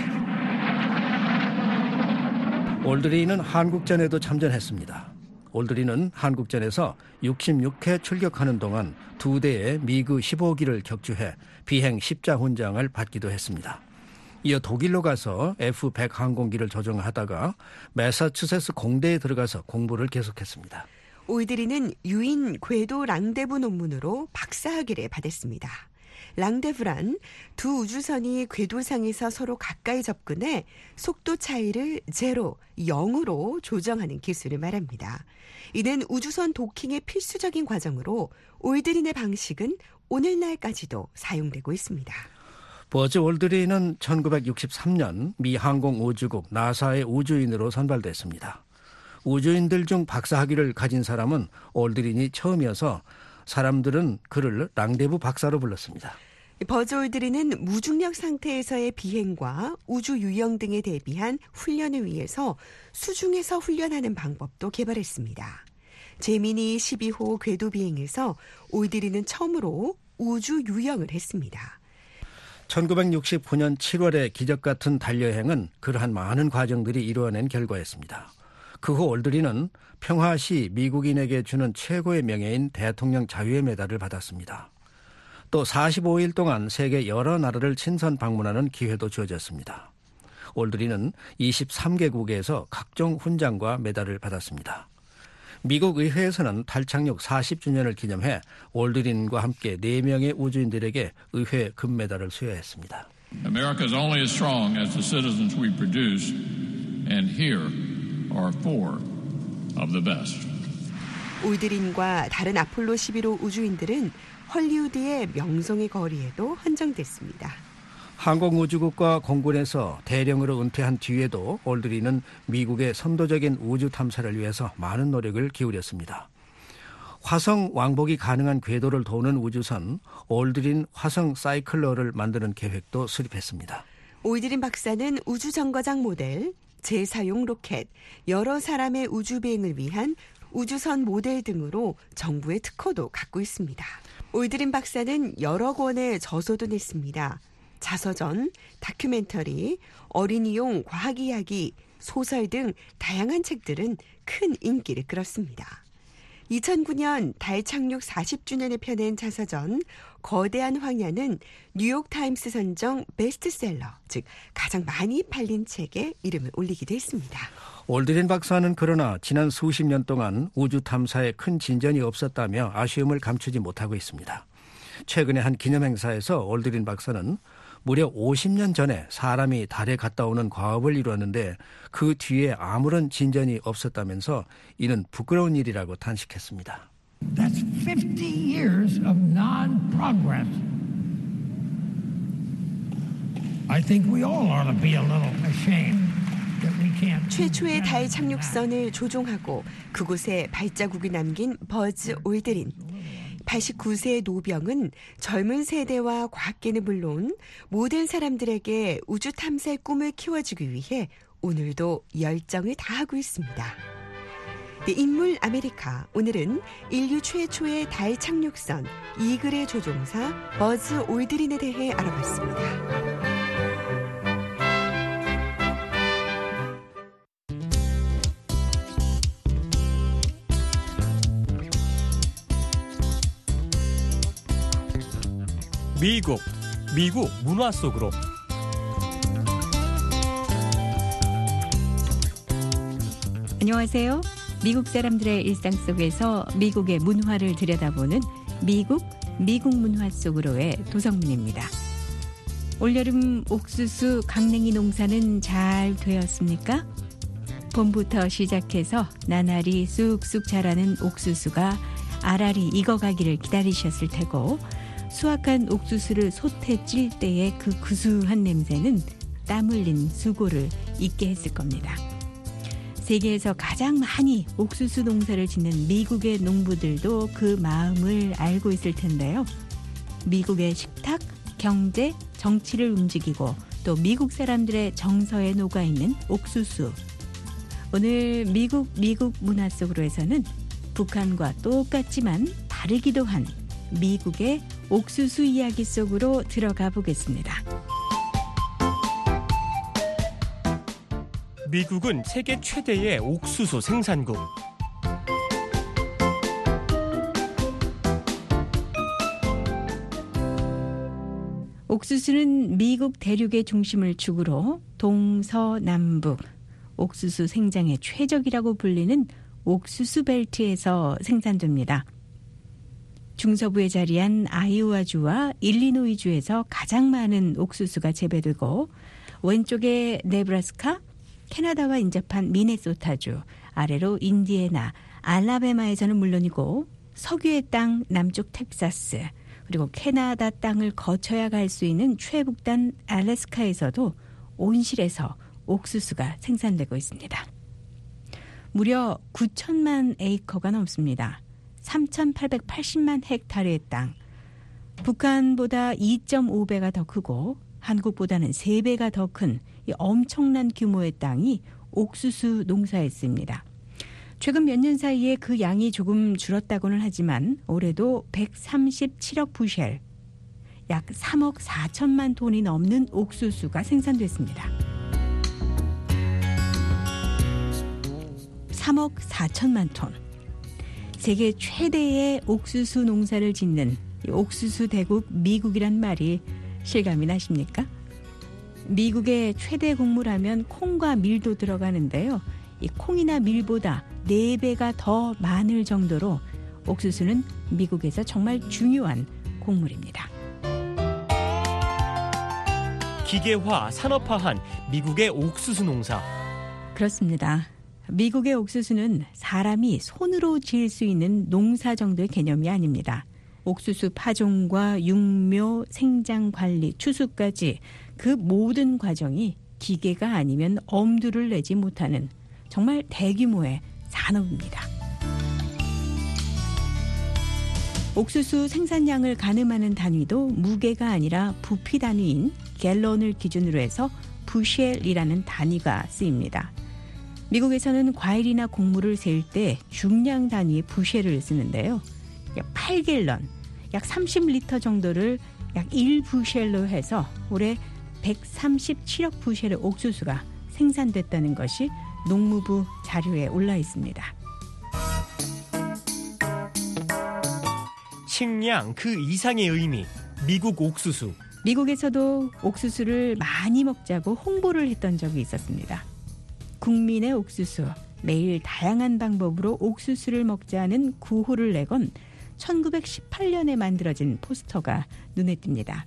올드린은 한국전에도 참전했습니다. 올드린은 한국전에서 육십육 회 출격하는 동안 두 대의 미그 십오 기를 격추해 비행 십자 훈장을 받기도 했습니다. 이어 독일로 가서 에프 백 항공기를 조종하다가 매사추세츠 공대에 들어가서 공부를 계속했습니다. 올드린은 유인 궤도 랑데부 논문으로 박사학위를 받았습니다. 랑데부란 두 우주선이 궤도상에서 서로 가까이 접근해 속도 차이를 제로, 영으로 조정하는 기술을 말합니다. 이는 우주선 도킹의 필수적인 과정으로 올드린의 방식은 오늘날까지도 사용되고 있습니다. 버즈 올드린은 천구백육십삼 년 미 항공우주국 나사의 우주인으로 선발됐습니다. 우주인들 중 박사학위를 가진 사람은 올드린이 처음이어서 사람들은 그를 랑데부 박사로 불렀습니다. 버즈 올드린은 무중력 상태에서의 비행과 우주 유영 등에 대비한 훈련을 위해서 수중에서 훈련하는 방법도 개발했습니다. 제미니 십이 호 궤도 비행에서 올드린은 처음으로 우주 유영을 했습니다. 천구백육십구 년 칠월의 기적 같은 달 여행은 그러한 많은 과정들이 이루어낸 결과였습니다. 그 후 올드린은 평화시 미국인에게 주는 최고의 명예인 대통령 자유의 메달을 받았습니다. 또 사십오 일 동안 세계 여러 나라를 친선 방문하는 기회도 주어졌습니다. 올드린은 이십삼 개국에서 각종 훈장과 메달을 받았습니다. 미국 의회에서는 달 착륙 사십 주년을 기념해 올드린과 함께 네 명의 우주인들에게 의회 금메달을 수여했습니다. America is only as strong as the citizens we produce, and here are four of the best. 올드린과 다른 아폴로 십일 호 우주인들은 헐리우드의 명성의 거리에도 헌정됐습니다. 항공우주국과 공군에서 대령으로 은퇴한 뒤에도 올드린은 미국의 선도적인 우주 탐사를 위해서 많은 노력을 기울였습니다. 화성 왕복이 가능한 궤도를 도는 우주선 올드린 화성 사이클러를 만드는 계획도 수립했습니다. 올드린 박사는 우주정거장 모델, 재사용 로켓, 여러 사람의 우주비행을 위한 우주선 모델 등으로 정부의 특허도 갖고 있습니다. 올드린 박사는 여러 권의 저서도 냈습니다. 자서전, 다큐멘터리, 어린이용 과학 이야기, 소설 등 다양한 책들은 큰 인기를 끌었습니다. 이천구 년 달 착륙 사십 주년에 펴낸 자서전 거대한 황야는 뉴욕타임스 선정 베스트셀러, 즉 가장 많이 팔린 책에 이름을 올리기도 했습니다. 올드린 박사는 그러나 지난 수십 년 동안 우주 탐사에 큰 진전이 없었다며 아쉬움을 감추지 못하고 있습니다. 최근에 한 기념행사에서 올드린 박사는 무려 오십 년 전에 사람이 달에 갔다 오는 과업을 이루었는데 그 뒤에 아무런 진전이 없었다면서 이는 부끄러운 일이라고 탄식했습니다. That's fifty years of non-progress. I think we all ought to be a little ashamed. 최초의 달 착륙선을 조종하고 그곳에 발자국이 남긴 버즈 올드린. 팔십구 세의 노병은 젊은 세대와 과학계는 물론 모든 사람들에게 우주 탐사의 꿈을 키워주기 위해 오늘도 열정을 다하고 있습니다. 네, 인물 아메리카. 오늘은 인류 최초의 달 착륙선 이글의 조종사 버즈 올드린에 대해 알아봤습니다. 미국, 미국 문화 속으로. 안녕하세요. 미국 사람들의 일상 속에서 미국의 문화를 들여다보는 미국, 미국 문화 속으로의 도성문입니다. 올여름 옥수수, 강냉이 농사는 잘 되었습니까? 봄부터 시작해서 나날이 쑥쑥 자라는 옥수수가 알알이 익어가기를 기다리셨을 테고 수확한 옥수수를 솥에 찔 때의 그 구수한 냄새는 땀 흘린 수고를 잊게 했을 겁니다. 세계에서 가장 많이 옥수수 농사를 짓는 미국의 농부들도 그 마음을 알고 있을 텐데요. 미국의 식탁, 경제, 정치를 움직이고 또 미국 사람들의 정서에 녹아있는 옥수수. 오늘 미국, 미국 문화 속으로에서는 북한과 똑같지만 다르기도 한 미국의 옥수수 이야기 속으로 들어가 보겠습니다. 미국은 세계 최대의 옥수수 생산국. 옥수수는 미국 대륙의 중심을 축으로 동서남북 옥수수 생장의 최적이라고 불리는 옥수수 벨트에서 생산됩니다. 중서부에 자리한 아이오와주와 일리노이주에서 가장 많은 옥수수가 재배되고 왼쪽에 네브라스카, 캐나다와 인접한 미네소타주, 아래로 인디애나, 알라베마에서는 물론이고 석유의 땅 남쪽 텍사스, 그리고 캐나다 땅을 거쳐야 갈 수 있는 최북단 알래스카에서도 온실에서 옥수수가 생산되고 있습니다. 무려 구천만 에이커가 넘습니다. 삼천팔백팔십만 헥타르의 땅. 북한보다 이 점 오 배가 더 크고 한국보다는 세 배가 더 큰 이 엄청난 규모의 땅이 옥수수 농사였습니다. 최근 몇 년 사이에 그 양이 조금 줄었다고는 하지만 올해도 백삼십칠억 부셸, 약 삼억 사천만 톤이 넘는 옥수수가 생산됐습니다. 삼억 사천만 톤. 세계 최대의 옥수수 농사를 짓는 옥수수 대국 미국이란 말이 실감이 나십니까? 미국의 최대 곡물하면 콩과 밀도 들어가는데요. 이 콩이나 밀보다 네 배가 더 많을 정도로 옥수수는 미국에서 정말 중요한 곡물입니다. 기계화, 산업화한 미국의 옥수수 농사. 그렇습니다. 미국의 옥수수는 사람이 손으로 지을 수 있는 농사 정도의 개념이 아닙니다. 옥수수 파종과 육묘, 생장 관리, 추수까지 그 모든 과정이 기계가 아니면 엄두를 내지 못하는 정말 대규모의 산업입니다. 옥수수 생산량을 가늠하는 단위도 무게가 아니라 부피 단위인 갤런을 기준으로 해서 부쉘이라는 단위가 쓰입니다. 미국에서는 과일이나 곡물을 셀 때 중량 단위의 부쉘을 쓰는데요. 팔 갤런, 약 삼십 리터 정도를 약 일 부쉘로 해서 올해 백삼십칠억 부쉘의 옥수수가 생산됐다는 것이 농무부 자료에 올라 있습니다. 식량 그 이상의 의미, 미국 옥수수. 미국에서도 옥수수를 많이 먹자고 홍보를 했던 적이 있었습니다. 국민의 옥수수, 매일 다양한 방법으로 옥수수를 먹자는 구호를 내건 천구백십팔 년에 만들어진 포스터가 눈에 띕니다.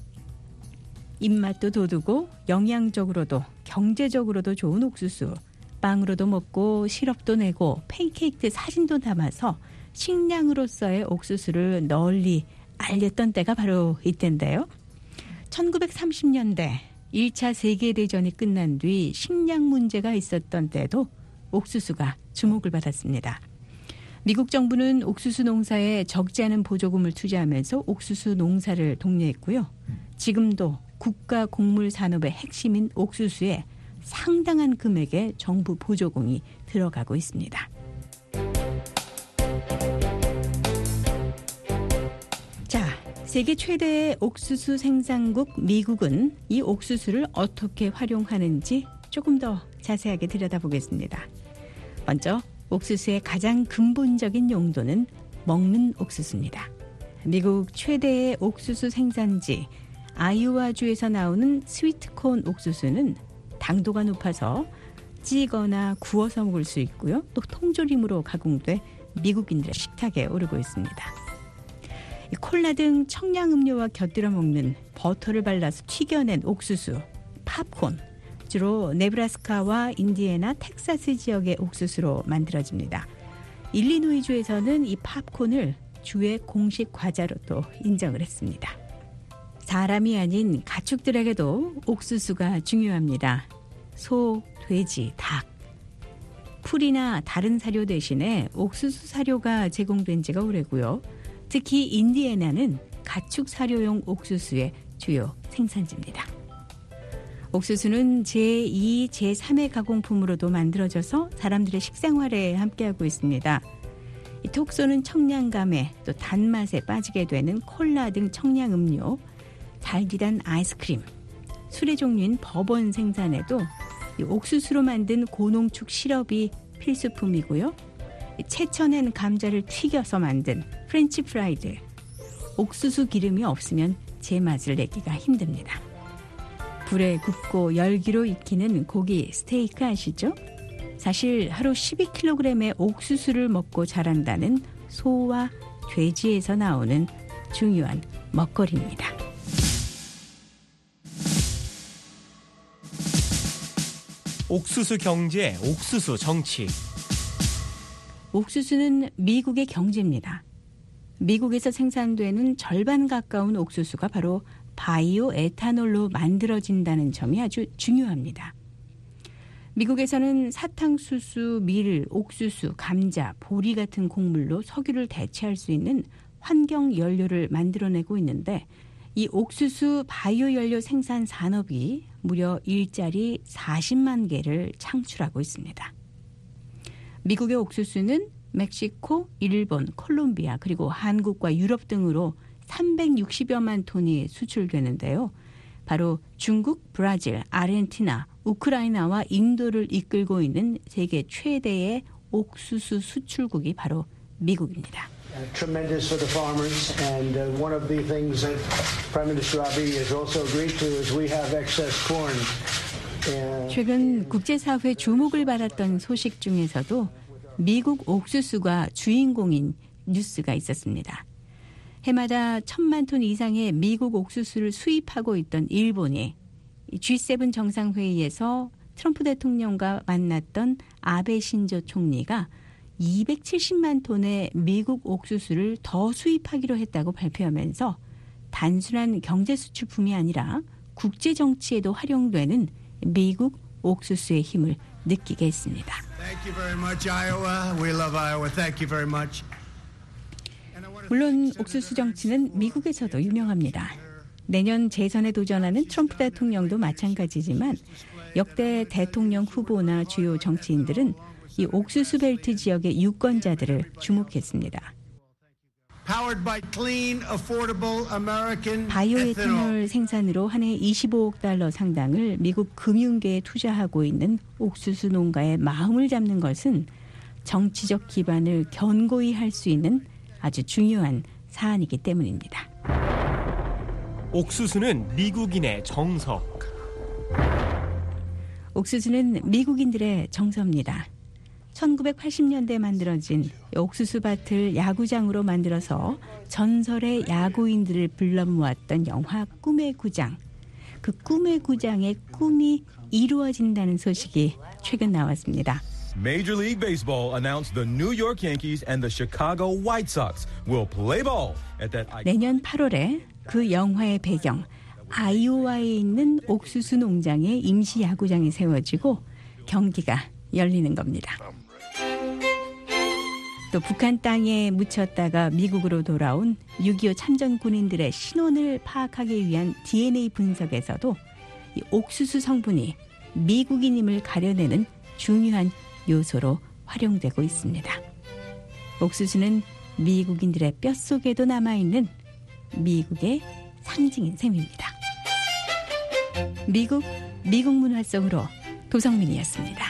입맛도 돋우고 영양적으로도 경제적으로도 좋은 옥수수. 빵으로도 먹고 시럽도 내고 팬케이크 사진도 담아서 식량으로서의 옥수수를 널리 알렸던 때가 바로 이때인데요. 천구백삼십 년대 일 차 세계대전이 끝난 뒤 식량 문제가 있었던 때도 옥수수가 주목을 받았습니다. 미국 정부는 옥수수 농사에 적지 않은 보조금을 투자하면서 옥수수 농사를 독려했고요. 지금도 국가 곡물 산업의 핵심인 옥수수에 상당한 금액의 정부 보조금이 들어가고 있습니다. 자, 세계 최대의 옥수수 생산국 미국은 이 옥수수를 어떻게 활용하는지 조금 더 자세하게 들여다보겠습니다. 먼저 옥수수의 가장 근본적인 용도는 먹는 옥수수입니다. 미국 최대의 옥수수 생산지 아이오와주에서 나오는 스위트콘 옥수수는 당도가 높아서 찌거나 구워서 먹을 수 있고요. 또 통조림으로 가공돼 미국인들의 식탁에 오르고 있습니다. 콜라 등 청량음료와 곁들여 먹는 버터를 발라서 튀겨낸 옥수수, 팝콘. 주로 네브라스카와 인디애나, 텍사스 지역의 옥수수로 만들어집니다. 일리노이주에서는 이 팝콘을 주의 공식 과자로 또 인정을 했습니다. 사람이 아닌 가축들에게도 옥수수가 중요합니다. 소, 돼지, 닭. 풀이나 다른 사료 대신에 옥수수 사료가 제공된 지가 오래고요. 특히 인디애나는 가축 사료용 옥수수의 주요 생산지입니다. 옥수수는 제이, 제삼의 가공품으로도 만들어져서 사람들의 식생활에 함께하고 있습니다. 이 톡 쏘는 청량감에 또 단맛에 빠지게 되는 콜라 등 청량음료, 달디단 아이스크림, 술의 종류인 버번 생산에도 이 옥수수로 만든 고농축 시럽이 필수품이고요. 채쳐낸 감자를 튀겨서 만든 프렌치 프라이드, 옥수수 기름이 없으면 제맛을 내기가 힘듭니다. 불에 굽고 열기로 익히는 고기 스테이크 아시죠? 사실 하루 십이 킬로그램의 옥수수를 먹고 자란다는 소와 돼지에서 나오는 중요한 먹거리입니다. 옥수수 경제, 옥수수 정치. 옥수수는 미국의 경제입니다. 미국에서 생산되는 절반 가까운 옥수수가 바로 바이오 에탄올로 만들어진다는 점이 아주 중요합니다. 미국에서는 사탕수수, 밀, 옥수수, 감자, 보리 같은 곡물로 석유를 대체할 수 있는 환경 연료를 만들어내고 있는데 이 옥수수 바이오 연료 생산 산업이 무려 일자리 사십만 개를 창출하고 있습니다. 미국의 옥수수는 멕시코, 일본, 콜롬비아 그리고 한국과 유럽 등으로 삼백육십여만 톤이 수출되는데요. 바로 중국, 브라질, 아르헨티나, 우크라이나와 인도를 이끌고 있는 세계 최대의 옥수수 수출국이 바로 미국입니다. Tremendous for the farmers, and uh, one of the things that Prime Minister Abiy has also agreed to is we have excess corn. 최근 국제사회 주목을 받았던 소식 중에서도 미국 옥수수가 주인공인 뉴스가 있었습니다. 해마다 천만 톤 이상의 미국 옥수수를 수입하고 있던 일본이 지 세븐 정상회의에서 트럼프 대통령과 만났던 아베 신조 총리가 이백칠십만 톤의 미국 옥수수를 더 수입하기로 했다고 발표하면서 단순한 경제 수출품이 아니라 국제 정치에도 활용되는 미국 옥수수의 힘을 느끼게 했습니다. Thank you very much, Iowa. We love Iowa. Thank you very much. 물론 옥수수 정치는 미국에서도 유명합니다. 내년 재선에 도전하는 트럼프 대통령도 마찬가지지만 역대 대통령 후보나 주요 정치인들은 이 옥수수 벨트 지역의 유권자들을 주목했습니다. 바이오에탄올 생산으로 한 해 이십오억 달러 상당을 미국 금융계에 투자하고 있는 옥수수 농가의 마음을 잡는 것은 정치적 기반을 견고히 할 수 있는 아주 중요한 사안이기 때문입니다. 옥수수는 미국인의 정서. 옥수수는 미국인들의 정서입니다. 천구백팔십 년대에 만들어진 옥수수 밭을 야구장으로 만들어서 전설의 야구인들을 불러 모았던 영화 꿈의 구장. 그 꿈의 구장의 꿈이 이루어진다는 소식이 최근 나왔습니다. Major League Baseball announced the New York Yankees and the Chicago White Sox will play ball at that. 내년 팔월에 그 영화의 배경 아이오와에 있는 옥수수 농장에 임시 야구장이 세워지고 경기가 열리는 겁니다. 또 북한 땅에 묻혔다가 미국으로 돌아온 육이오 참전 군인들의 신원을 파악하기 위한 디엔에이 분석에서도 이 옥수수 성분이 미국인임을 가려내는 중요한 요소로 활용되고 있습니다. 옥수수는 미국인들의 뼛속에도 남아있는 미국의 상징인 셈입니다. 미국, 미국 문화 속으로 도성민이었습니다.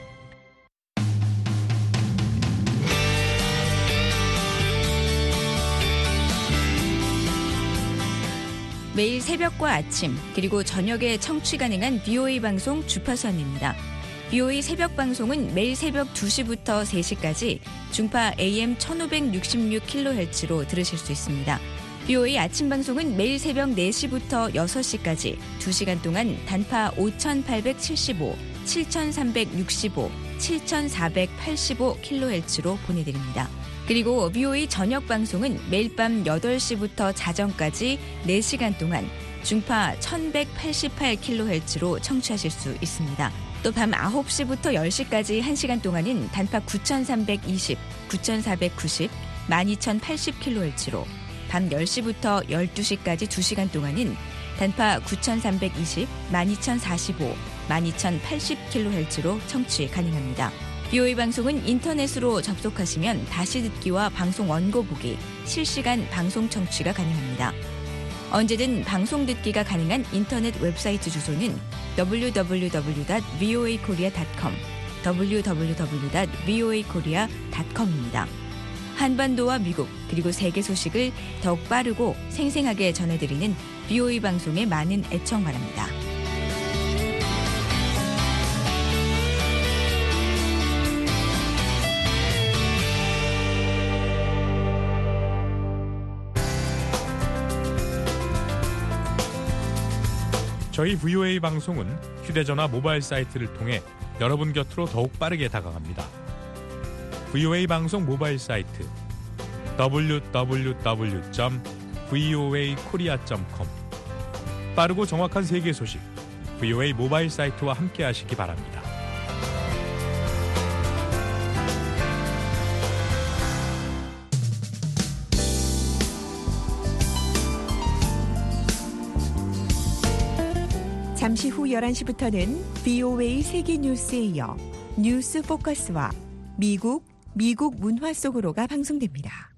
매일 새벽과 아침 그리고 저녁에 청취 가능한 비오에이 방송 주파수입니다. 비오에이 새벽 방송은 매일 새벽 두 시부터 세 시까지 중파 에이엠 천오백육십육 킬로헤르츠로 들으실 수 있습니다. 비오에이 아침 방송은 매일 새벽 네 시부터 여섯 시까지 두 시간 동안 단파 오천팔백칠십오, 칠천삼백육십오, 칠천사백팔십오 킬로헤르츠로 보내드립니다. 그리고 비오에이 저녁 방송은 매일 밤 여덟 시부터 자정까지 네 시간 동안 중파 천백팔십팔 킬로헤르츠로 청취하실 수 있습니다. 또 밤 아홉 시부터 열 시까지 한 시간 동안은 단파 구천삼백이십, 구천사백구십, 만 이천팔십 킬로헤르츠로 밤 열 시부터 열두 시까지 두 시간 동안은 단파 구천삼백이십, 만 이천사십오, 만 이천팔십 킬로헤르츠로 청취 가능합니다. 비오에이 방송은 인터넷으로 접속하시면 다시 듣기와 방송 원고 보기, 실시간 방송 청취가 가능합니다. 언제든 방송 듣기가 가능한 인터넷 웹사이트 주소는 더블유 더블유 더블유 닷 브이오에이 코리아 닷 컴, 더블유 더블유 더블유 닷 브이오에이 코리아 닷 컴입니다. 한반도와 미국 그리고 세계 소식을 더욱 빠르고 생생하게 전해드리는 비오에이 방송에 많은 애청 바랍니다. 저희 브이오에이 방송은 휴대전화 모바일 사이트를 통해 여러분 곁으로 더욱 빠르게 다가갑니다. 브이오에이 방송 모바일 사이트 더블유 더블유 더블유 점 브이오에이 코리아 점 컴 빠르고 정확한 세계 소식 브이오에이 모바일 사이트와 함께 하시기 바랍니다. 잠시 후 열한 시부터는 비오에이 세계 뉴스에 이어 뉴스 포커스와 미국, 미국 문화 속으로가 방송됩니다.